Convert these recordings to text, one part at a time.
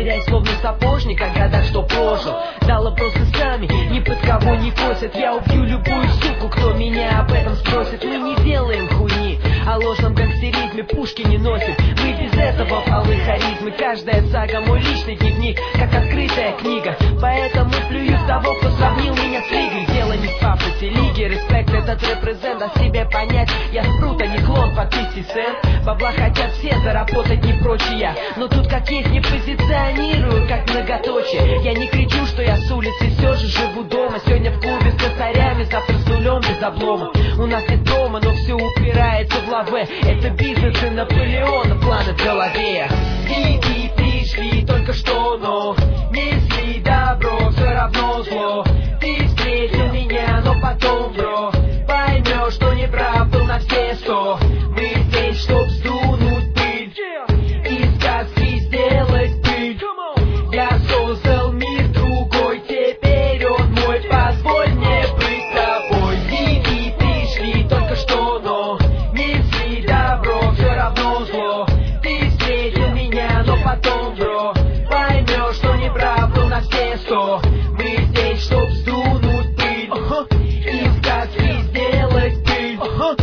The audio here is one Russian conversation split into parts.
теряясь словно сапожник о годах, что прожил. Да вопросы сами, ни под кого не косят. Я убью любую суку, кто меня об этом спросит. Мы не делаем хуйни, о ложном гангстеризме пушки не носим. Мы без этого полны харизмы. Каждая сага мой личный дневник, как открытая книга. Поэтому плюю в того, кто сравнил меня с лигой. Дело не в пафосе лиги, респект этот репрезент. О себе понять, я спрут, а не клон по 50 цент. Бабла хотят все, заработать не прочие. Но тут как есть не позиционирую, как многоточие. Я не кричу, что я с улицы, все же живу дома. Сегодня в клубе с косарями, завтра с нулем без облома. У нас нет дома, но все упирается в лаве. Это бизнес и Наполеона, планы в голове. И пришли только что, но несли добро, все равно зло. Ты встретил меня, но потом, бро, поймешь, что не прав был на все 100. Мы здесь, чтоб сдунуть пыль, из сказки сделать пыль. Я создал мир другой, теперь он мой, позволь мне быть тобой. И пришли только что, но несли добро, все равно зло. Ты встретил меня, но потом, бро, поймешь, что не прав был на все 100. Мы здесь, чтоб сдунуть пыль, из сказки сделать пыль.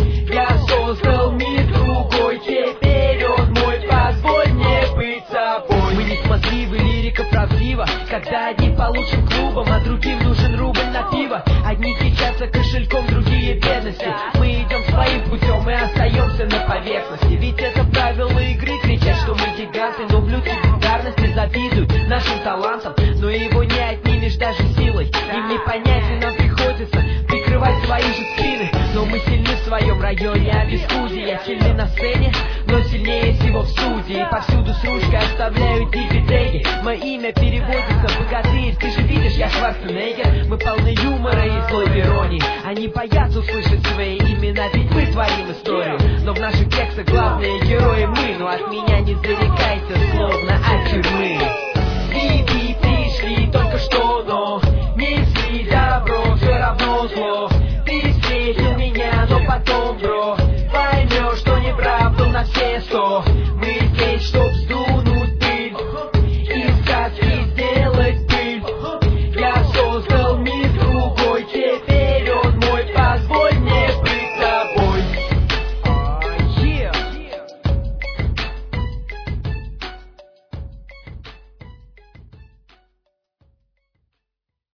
Я создал мир другой, теперь он мой, позволь мне быть собой. Мы не смазливы, лирика правдива, когда одни получим клубом, а другим нужен рубль на пиво. Одни кичатся кошельком, другие бедностью. Мы идем своим путем и остаемся на поверхности. Ведь это правила игры, кричат, что мы гиганты, но в людской бездарности завидуют нашим талантам. Но его не отнимешь даже силой, им не понять, и нам приходится прикрывать свои же спины. Но мы сильны в своем районе, а без худи. Я сильный на сцене, но сильнее всего в студии. Повсюду с ручкой оставляю дипи-теги. Мое имя переводится богатырь, ты же видишь, я Шварценеггер. Мы полны юмора и злой иронии. Они боятся услышать свои имена, ведь мы творим историю. Но в наших текстах главные герои мы. Но от меня не зарекайся, словно от тюрьмы.